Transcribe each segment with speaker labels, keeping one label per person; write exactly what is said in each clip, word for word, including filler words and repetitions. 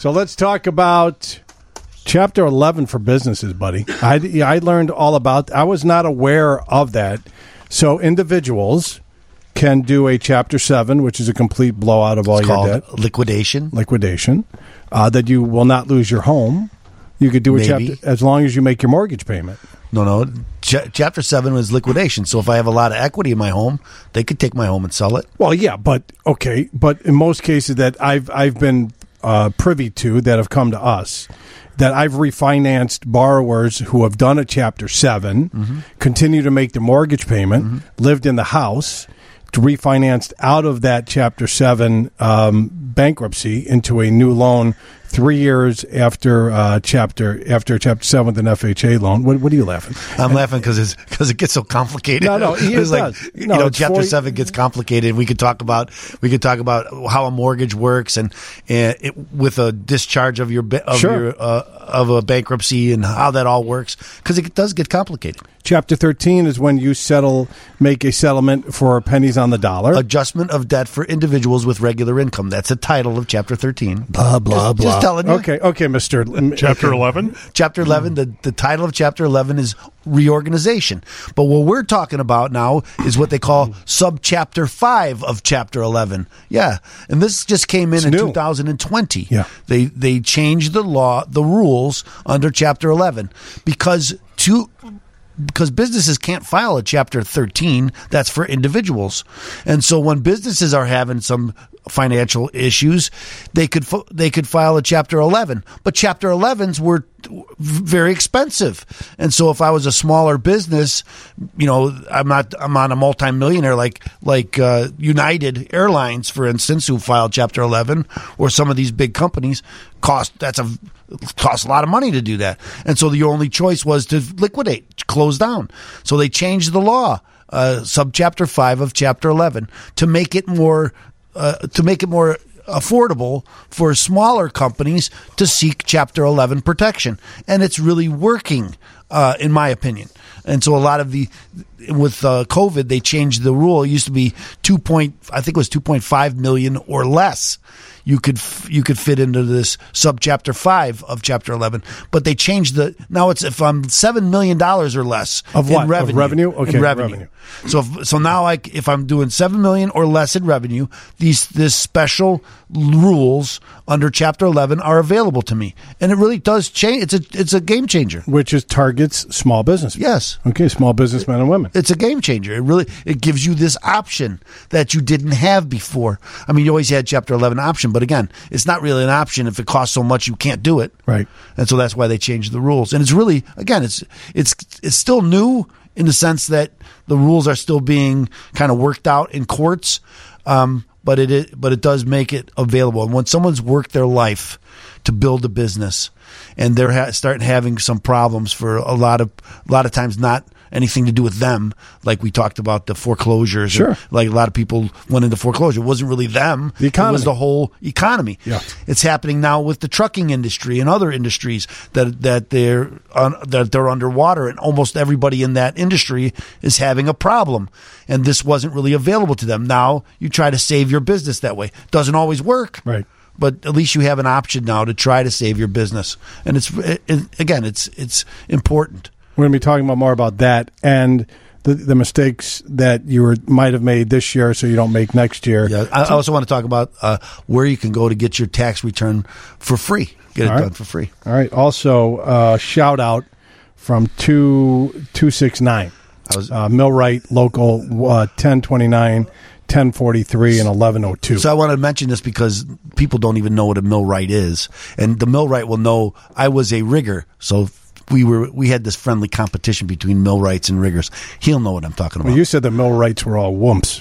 Speaker 1: So let's talk about Chapter eleven for businesses, buddy. I, I learned all about. I was not aware of that. So individuals can do a Chapter seven, which is a complete blowout of all
Speaker 2: it's
Speaker 1: your
Speaker 2: called
Speaker 1: debt.
Speaker 2: Liquidation.
Speaker 1: Liquidation. Uh, that you will not lose your home. You could do a
Speaker 2: Maybe.
Speaker 1: chapter as long as you make your mortgage payment.
Speaker 2: No, no. Ch- chapter seven was liquidation. So if I have a lot of equity in my home, they could take my home and sell it.
Speaker 1: Well, yeah, but okay, but in most cases that I've I've been uh, privy to that have come to us, that I've refinanced borrowers who have done a Chapter seven, mm-hmm. continue to make the mortgage payment, mm-hmm. lived in the house, refinanced out of that Chapter seven um, bankruptcy into a new loan three years after uh, chapter after Chapter seven with an F H A loan. What, what are you laughing?
Speaker 2: I'm and, laughing because it's because it gets so complicated.
Speaker 1: No, no, it
Speaker 2: it's
Speaker 1: does.
Speaker 2: like you
Speaker 1: no,
Speaker 2: know, Chapter
Speaker 1: forty
Speaker 2: seven gets complicated. We could talk about we could talk about how a mortgage works and, and it, with a discharge of your of
Speaker 1: sure.
Speaker 2: your uh, of a bankruptcy and how that all works because it does get complicated.
Speaker 1: Chapter thirteen is when you settle, make a settlement for pennies on the dollar.
Speaker 2: Adjustment of debt for individuals with regular income. That's the title of Chapter thirteen.
Speaker 1: Blah, blah,
Speaker 2: just,
Speaker 1: blah.
Speaker 2: Just telling you.
Speaker 1: Okay, okay, Mister
Speaker 3: Chapter
Speaker 1: okay.
Speaker 3: eleven?
Speaker 2: Chapter eleven, the, the title of Chapter eleven is reorganization. But what we're talking about now is what they call Subchapter five of Chapter eleven. Yeah, and this just came in
Speaker 1: It's
Speaker 2: in
Speaker 1: new.
Speaker 2: two thousand twenty.
Speaker 1: Yeah.
Speaker 2: They, they changed the law, the rules under Chapter eleven because to... Because businesses can't file a Chapter thirteen, that's for individuals. And so when businesses are having some financial issues, they could they could file a Chapter eleven. But Chapter elevens were very expensive. And so if I was a smaller business, you know, I'm not I'm not a multimillionaire like like uh, United Airlines, for instance, who filed Chapter eleven, or some of these big companies cost that's a costs a lot of money to do that. And so the only choice was to liquidate, close down. So they changed the law, uh, subchapter five of Chapter eleven, to make it more uh, to make it more affordable for smaller companies to seek Chapter eleven protection. And it's really working, uh, in my opinion. And so a lot of the with uh, COVID, they changed the rule. It used to be two point, I think it was two point five million or less. You could you could fit into this subchapter five of Chapter eleven, but they changed the now it's if I'm seven million dollars or less
Speaker 1: of
Speaker 2: in
Speaker 1: what
Speaker 2: revenue,
Speaker 1: of revenue okay
Speaker 2: in revenue.
Speaker 1: revenue.
Speaker 2: So if, so now I if I'm doing seven million or less in revenue, these this special rules under Chapter eleven are available to me, and it really does change. It's a it's a game changer,
Speaker 1: which is targets small business.
Speaker 2: Yes,
Speaker 1: okay, small businessmen and women.
Speaker 2: It's a game changer. It really it gives you this option that you didn't have before. I mean, you always had Chapter eleven option, but again, it's not really an option if it costs so much you can't do it.
Speaker 1: Right.
Speaker 2: And so that's why they changed the rules. And it's really again, it's it's it's still new in the sense that the rules are still being kind of worked out in courts. Um, but it is, but it does make it available. And when someone's worked their life to build a business, and they're ha- starting having some problems for a lot of a lot of times not anything to do with them, like we talked about the foreclosures.
Speaker 1: Sure.
Speaker 2: And like a lot of people went into foreclosure. It wasn't really them.
Speaker 1: The economy.
Speaker 2: It was the whole economy.
Speaker 1: Yeah.
Speaker 2: It's happening now with the trucking industry and other industries that that they're on, that they're underwater, and almost everybody in that industry is having a problem. And this wasn't really available to them. Now you try to save your business that way. Doesn't always work.
Speaker 1: Right.
Speaker 2: But at least you have an option now to try to save your business. And it's it, again, it's it's important.
Speaker 1: We're going to be talking about more about that and the, the mistakes that you were, might have made this year so you don't make next year.
Speaker 2: Yeah, I also want to talk about uh, where you can go to get your tax return for free. Get it
Speaker 1: All right.
Speaker 2: done for free.
Speaker 1: All right. Also, uh, shout out from two two six nine.
Speaker 2: I was
Speaker 1: uh, Millwright Local uh, ten twenty-nine, ten forty-three, and eleven oh two.
Speaker 2: So I wanted to mention this because people don't even know what a millwright is, and the millwright will know. I was a rigger, so we were we had this friendly competition between millwrights and riggers. He'll know what I'm talking about.
Speaker 1: Well, you said the millwrights were all whoops.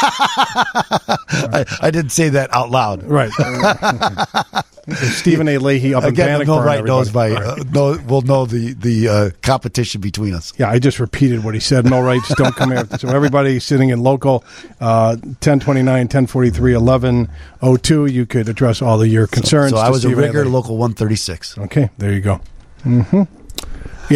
Speaker 2: I, I didn't say that out loud.
Speaker 1: Right. Stephen A. Leahy up
Speaker 2: Again,
Speaker 1: in
Speaker 2: the
Speaker 1: Bannockburn.
Speaker 2: millwright knows by
Speaker 1: Right.
Speaker 2: uh, know, will know the the uh, competition between us.
Speaker 1: Yeah, I just repeated what he said. Millwrights don't come here. So everybody sitting in local uh, ten twenty-nine, ten forty-three, eleven oh two, you could address all of your concerns.
Speaker 2: So, so
Speaker 1: to
Speaker 2: I was
Speaker 1: Stephen
Speaker 2: a rigger,
Speaker 1: A. Leahy.
Speaker 2: local one thirty-six.
Speaker 1: Okay, there you go. Mm-hmm. Yeah.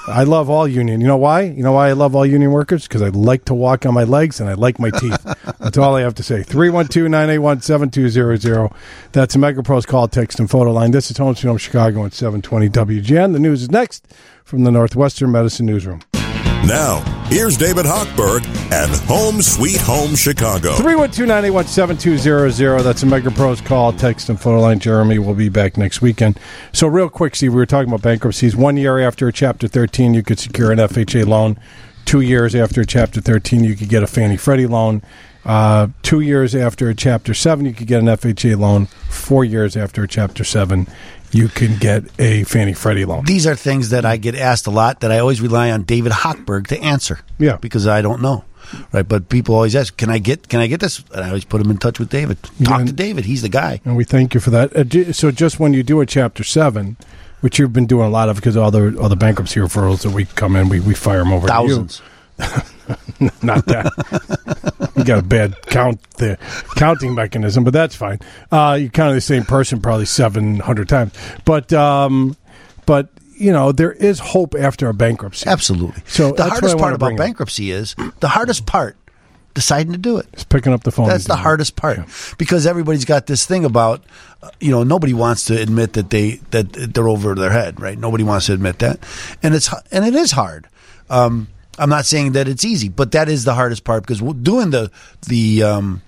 Speaker 1: I love all union. You know why? You know why I love all union workers? Because I like to walk on my legs and I like my teeth. That's all I have to say. three one two, nine eight one, seven two zero zero. That's a MegaPro's call, text, and photo line. This is Home Sweet Home Chicago at seven twenty W G N. The news is next from the Northwestern Medicine Newsroom.
Speaker 3: Now, here's David Hochberg and Home Sweet Home Chicago.
Speaker 1: three one two, nine eight one, seven two zero zero. That's a MegaPro's call, text, and photo line. Jeremy will be back next weekend. So real quick, Steve, we were talking about bankruptcies. One year after a Chapter thirteen, you could secure an F H A loan. Two years after a Chapter thirteen, you could get a Fannie Freddie loan. Uh, two years after a Chapter seven, you could get an F H A loan. Four years after a Chapter seven, you can get a Fannie Freddie loan.
Speaker 2: These are things that I get asked a lot that I always rely on David Hochberg to answer.
Speaker 1: Yeah.
Speaker 2: Because I don't know. Right, but people always ask, "Can I get? Can I get this?" And I always put them in touch with David. Talk
Speaker 1: and,
Speaker 2: to David; he's the guy.
Speaker 1: And we thank you for that. Uh, so, just when you do a Chapter Seven, which you've been doing a lot of, because all the all the bankruptcy referrals that we come in, we, we fire them over
Speaker 2: Thousands.
Speaker 1: to you. Not that. You got a bad count the counting mechanism, but that's fine. Uh, you counted the same person probably seven hundred times, but um, but. You know, there is hope after a bankruptcy.
Speaker 2: Absolutely.
Speaker 1: So
Speaker 2: the hardest part about
Speaker 1: up.
Speaker 2: bankruptcy is the hardest part, deciding to do it.
Speaker 1: It's picking up the phone.
Speaker 2: That's the hardest it. part, yeah. Because everybody's got this thing about, uh, you know, nobody wants to admit that they that they're over their head, right? Nobody wants to admit that, and it's and it is hard. Um, I'm not saying that it's easy, but that is the hardest part, because doing the the um,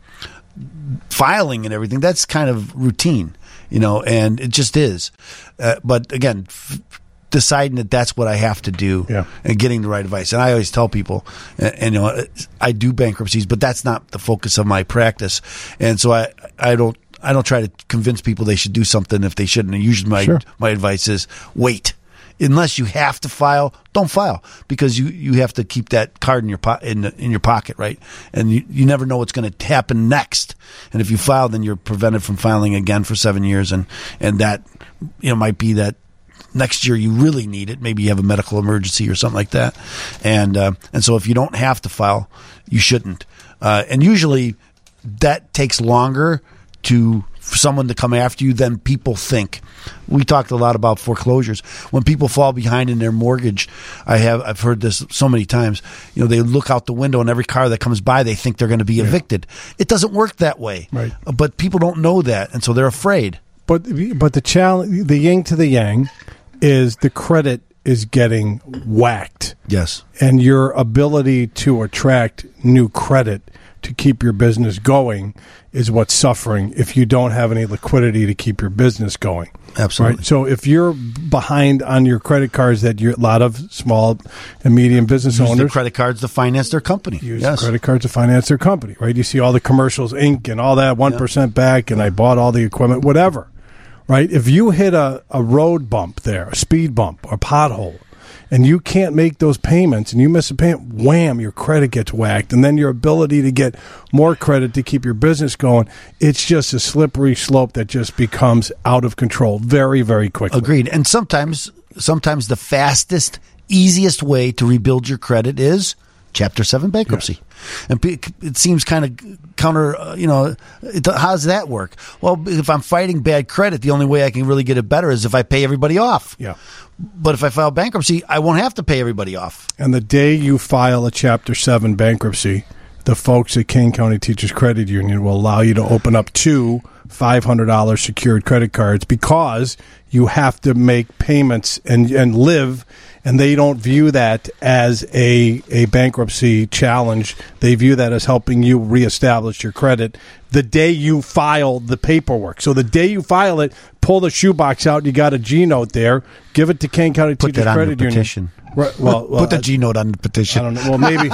Speaker 2: filing and everything, that's kind of routine, you know, and it just is. Uh, but again. F- deciding that that's what I have to do,
Speaker 1: yeah.
Speaker 2: and getting the right advice. And I always tell people, and, and you know, I do bankruptcies, but that's not the focus of my practice. And so I, I don't, I don't try to convince people they should do something if they shouldn't. And usually my,
Speaker 1: sure.
Speaker 2: my advice is wait. Unless you have to file, don't file, because you, you have to keep that card in your po- in in your pocket, right? And you, you never know what's going to happen next. And if you file, then you're prevented from filing again for seven years, and and that, you know, might be that next year you really need it. Maybe you have a medical emergency or something like that, and uh, and so if you don't have to file, you shouldn't. Uh, and usually that takes longer to for someone to come after you than people think. We talked a lot about foreclosures. When people fall behind in their mortgage, I have I've heard this so many times. You know, they look out the window and every car that comes by, they think they're going to be yeah. evicted. It doesn't work that way.
Speaker 1: Right.
Speaker 2: But people don't know that, and so they're afraid.
Speaker 1: But but the challenge, the yin to the yang, is the credit is getting whacked.
Speaker 2: Yes.
Speaker 1: And your ability to attract new credit to keep your business going is what's suffering if you don't have any liquidity to keep your business going.
Speaker 2: Absolutely.
Speaker 1: Right? So if you're behind on your credit cards that you a lot of small and medium business
Speaker 2: use
Speaker 1: owners
Speaker 2: the credit cards to finance their company.
Speaker 1: Use
Speaker 2: yes.
Speaker 1: the credit cards to finance their company, right? You see all the commercials, Inc and all that, one yeah. percent back, and I bought all the equipment, whatever. Right? If you hit a, a road bump there, a speed bump, or a pothole, and you can't make those payments, and you miss a payment, wham, your credit gets whacked. And then your ability to get more credit to keep your business going, it's just a slippery slope that just becomes out of control very, very quickly.
Speaker 2: Agreed. And sometimes, sometimes the fastest, easiest way to rebuild your credit is Chapter seven bankruptcy. Yes. And it seems kind of counter, uh, you know, it, how does that work? Well, if I'm fighting bad credit, the only way I can really get it better is if I pay everybody off.
Speaker 1: Yeah.
Speaker 2: But if I file bankruptcy, I won't have to pay everybody off.
Speaker 1: And the day you file a Chapter seven bankruptcy, the folks at Kane County Teachers Credit Union will allow you to open up two five hundred dollars secured credit cards, because you have to make payments and, and live, and they don't view that as a, a bankruptcy challenge. They view that as helping you reestablish your credit the day you file the paperwork. So the day you file it, pull the shoebox out, you got a G note there, give it to Kane County
Speaker 2: Put
Speaker 1: Teachers
Speaker 2: that on
Speaker 1: Credit
Speaker 2: the
Speaker 1: Union.
Speaker 2: Petition.
Speaker 1: Right, well, well,
Speaker 2: put the G note on the petition.
Speaker 1: I don't know. Well, maybe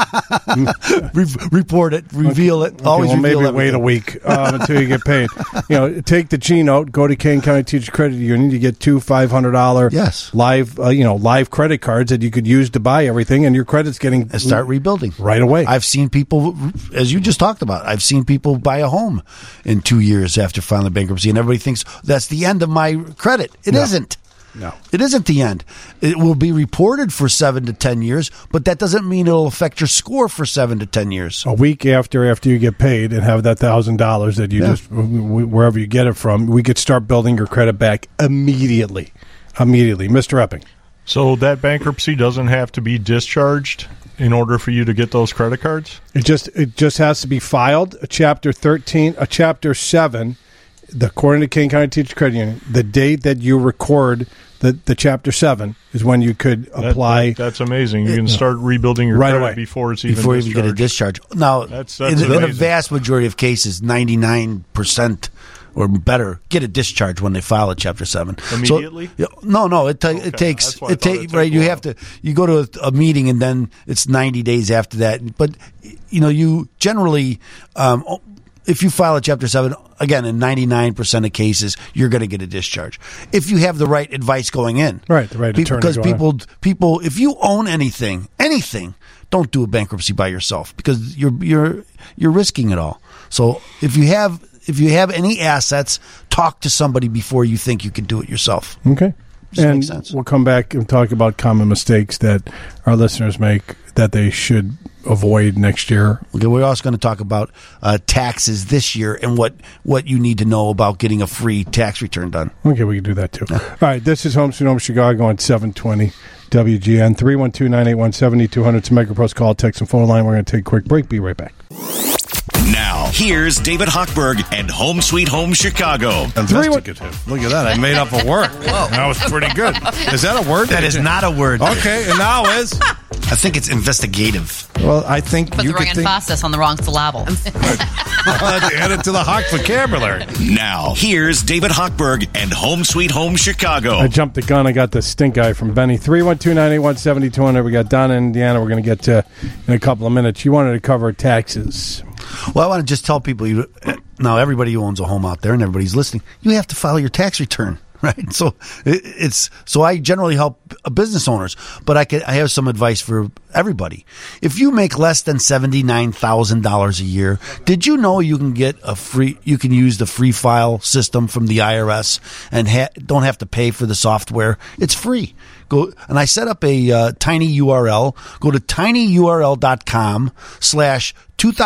Speaker 2: Re- report it, reveal it.
Speaker 1: Okay,
Speaker 2: Always
Speaker 1: well,
Speaker 2: reveal
Speaker 1: maybe
Speaker 2: everything.
Speaker 1: wait a week um, until you get paid. You know, take the G note, go to Kane County Teachers Credit Union. You get two five hundred dollar
Speaker 2: yes.
Speaker 1: live, uh, you know, live credit cards that you could use to buy everything, and your credit's getting
Speaker 2: and start rebuilding
Speaker 1: right away.
Speaker 2: I've seen people, as you just talked about, I've seen people buy a home in two years after filing bankruptcy, and everybody thinks that's the end of my credit. It
Speaker 1: No.
Speaker 2: isn't.
Speaker 1: No.
Speaker 2: It isn't the end. It will be reported for seven to ten years, but that doesn't mean it'll affect your score for seven to ten years.
Speaker 1: A week after after you get paid and have that thousand dollars that you
Speaker 2: Yeah.
Speaker 1: just wherever you get it from, we could start building your credit back immediately. Immediately, Mister Epping.
Speaker 4: So that bankruptcy doesn't have to be discharged in order for you to get those credit cards?
Speaker 1: It just it just has to be filed. A Chapter thirteen, a Chapter seven, the, according to King County Teachers Credit Union, the date that you record the, the Chapter seven is when you could apply.
Speaker 4: That, that, that's amazing. You can start rebuilding your
Speaker 1: right
Speaker 4: credit
Speaker 1: away
Speaker 4: before it's even
Speaker 2: before you
Speaker 4: discharged.
Speaker 2: get a discharge. Now,
Speaker 4: that's, that's
Speaker 2: in, in a vast majority of cases, ninety-nine percent or better get a discharge when they file a Chapter seven.
Speaker 4: Immediately?
Speaker 2: So, no, no. It, ta-
Speaker 4: Okay.
Speaker 2: it takes
Speaker 4: That's why I
Speaker 2: it
Speaker 4: thought
Speaker 2: take
Speaker 4: it'd take
Speaker 2: right.
Speaker 4: a
Speaker 2: You
Speaker 4: while.
Speaker 2: have to you go to a, a meeting and then it's ninety days after that. But you know, you generally, um, if you file a Chapter seven, again, in ninety-nine percent of cases, you're going to get a discharge if you have the right advice going in.
Speaker 1: Right, the right
Speaker 2: Be-
Speaker 1: attorney
Speaker 2: Because
Speaker 1: going
Speaker 2: people, people, if you own anything, anything, don't do a bankruptcy by yourself because you're you're you're risking it all. So if you have if you have any assets, talk to somebody before you think you can do it yourself.
Speaker 1: Okay.
Speaker 2: Just
Speaker 1: and
Speaker 2: makes sense.
Speaker 1: we'll come back and talk about common mistakes that our listeners make that they should avoid next year.
Speaker 2: Okay, we're also going to talk about uh, taxes this year and what, what you need to know about getting a free tax return done.
Speaker 1: Okay, we can do that too. All right, this is Home Sweet Home Chicago on seven twenty W G N, three one two, nine eight one, seven two zero zero. It's a MegaPro's call, text, and phone line. We're going to take a quick break. Be right back.
Speaker 3: Now, here's David Hochberg and Home Sweet Home Chicago.
Speaker 5: Investigative. Look at that. I made up a word. That was pretty good. Is that a word?
Speaker 2: That is not a word.
Speaker 5: Okay, and now is?
Speaker 2: I think it's investigative.
Speaker 5: Well, I think
Speaker 6: Put
Speaker 5: you
Speaker 6: the wrong
Speaker 5: could think...
Speaker 6: emphasis on the wrong syllable.
Speaker 5: Add it to the Hawk vocabulary.
Speaker 3: Now, here's David Hochberg and Home Sweet Home Chicago.
Speaker 1: I jumped the gun. I got the stink eye from Benny. three one two, nine eight one, seven two zero zero. We got Donna in Indiana. We're going to get to in a couple of minutes. You wanted to cover taxes.
Speaker 2: Well, I want to just tell people, you, now everybody who owns a home out there and everybody's listening, you have to file your tax return, right? So it, it's so I generally help business owners, but I can, I have some advice for everybody. If you make less than seventy-nine thousand dollars a year, did you know you can get a free, you can use the free file system from the I R S and ha- don't have to pay for the software? It's free. Go, and I set up a uh, tiny U R L. Go to tinyurl.com slash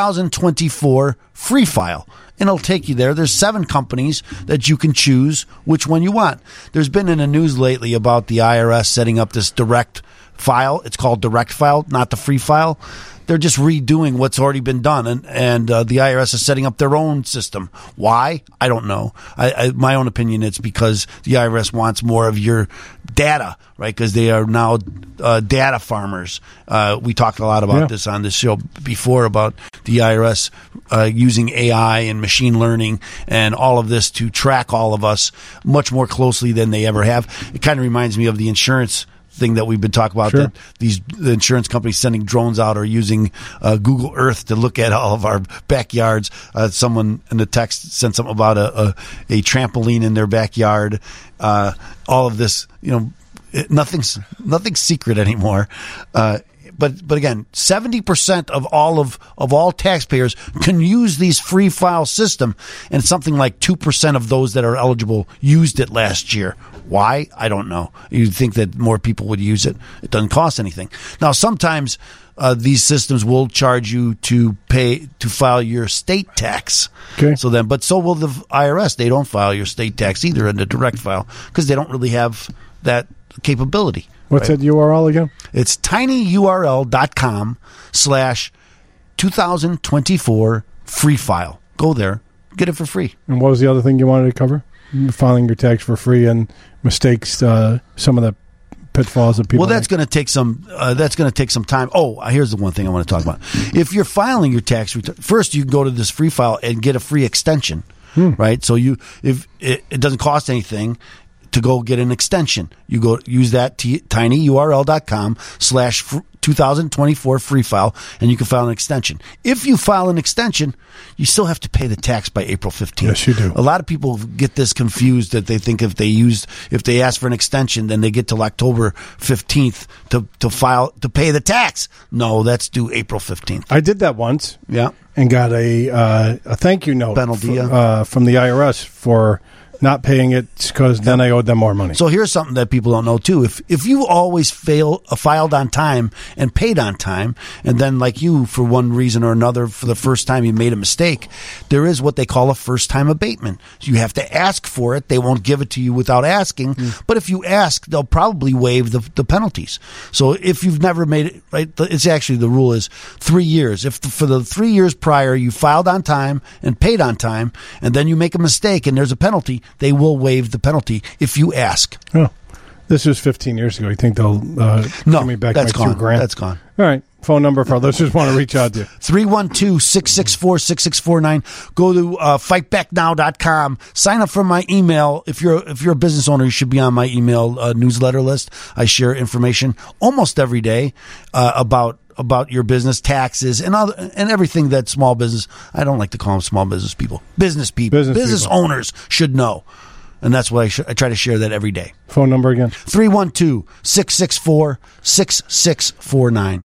Speaker 2: 2024 free file. And it'll take you there. There's seven companies that you can choose which one you want. There's been in the news lately about the I R S setting up this direct file. It's called direct file, not the free file. They're just redoing what's already been done, and and uh, the I R S is setting up their own system. Why? I don't know. I, I, my own opinion, it's because the I R S wants more of your data, right? Because they are now uh, data farmers. Uh, we talked a lot about
Speaker 1: Yeah.
Speaker 2: this on this show before about the I R S uh, using A I and machine learning and all of this to track all of us much more closely than they ever have. It kind of reminds me of the insurance thing that we've been talking about,
Speaker 1: Sure.
Speaker 2: that these the insurance companies sending drones out or using uh, Google Earth to look at all of our backyards. Uh, someone in the text sent something about a, a, a trampoline in their backyard. Uh, all of this, you know, it, nothing's nothing's secret anymore. Uh, But but again, seventy percent of all of, of all taxpayers can use these free file system, and something like two percent of those that are eligible used it last year. Why? I don't know. You'd think that more people would use it. It doesn't cost anything. Now, sometimes uh, these systems will charge you to pay to file your state tax.
Speaker 1: Okay.
Speaker 2: So then, but so will the I R S. They don't file your state tax either in the direct file because they don't really have that capability.
Speaker 1: What's
Speaker 2: right?
Speaker 1: that U R L again?
Speaker 2: It's tinyurl.com slash 2024 free file. Go there. Get it for free.
Speaker 1: And what was the other thing you wanted to cover? Filing your tax for free and mistakes, uh, some of the pitfalls that people
Speaker 2: Well, that's
Speaker 1: make.
Speaker 2: going to take some. Uh, that's going to take some time. Oh, here's the one thing I want to talk about. If you're filing your tax return, first you can go to this free file and get a free extension,
Speaker 1: Hmm.
Speaker 2: right? So you, if it, it doesn't cost anything to go get an extension, you go use that t- tinyurl.com slash two thousand twenty-four free file, and you can file an extension. If you file an extension, you still have to pay the tax by April fifteenth.
Speaker 1: Yes, you do.
Speaker 2: A lot of people get this confused that they think if they used, if they ask for an extension, then they get till October fifteenth to, to file, to pay the tax. No, that's due April fifteenth.
Speaker 1: I did that once.
Speaker 2: Yeah.
Speaker 1: And got a uh, a thank you note
Speaker 2: Penalty,
Speaker 1: fr-
Speaker 2: yeah.
Speaker 1: uh, from the I R S for not paying it because then I owed them more money.
Speaker 2: So here's something that people don't know too. If if you always fail uh, filed on time and paid on time, and then like you for one reason or another for the first time you made a mistake, there is what they call a first time abatement. So you have to ask for it. They won't give it to you without asking. Mm. But if you ask, they'll probably waive the the penalties. So if you've never made it, right, it's actually the rule is three years. If the, for the three years prior you filed on time and paid on time, and then you make a mistake and there's a penalty, they will waive the penalty if you ask.
Speaker 1: Oh, this was fifteen years ago. You think they'll uh,
Speaker 2: no,
Speaker 1: give me back
Speaker 2: that's
Speaker 1: my
Speaker 2: gone.
Speaker 1: two grand?
Speaker 2: That's gone.
Speaker 1: All right. Phone number for those who want to reach out to you.
Speaker 2: three one two, six six four, six six four nine. Go to uh, fight back now dot com. Sign up for my email. If you're if you're a business owner, you should be on my email uh, newsletter list. I share information almost every day uh, about about your business, taxes, and other, and everything that small business, I don't like to call them small business people, business people,
Speaker 1: business,
Speaker 2: business
Speaker 1: people.
Speaker 2: owners should know. And that's why I, sh- I try to share that every day.
Speaker 1: Phone number again?
Speaker 2: three one two, six six four, six six four nine.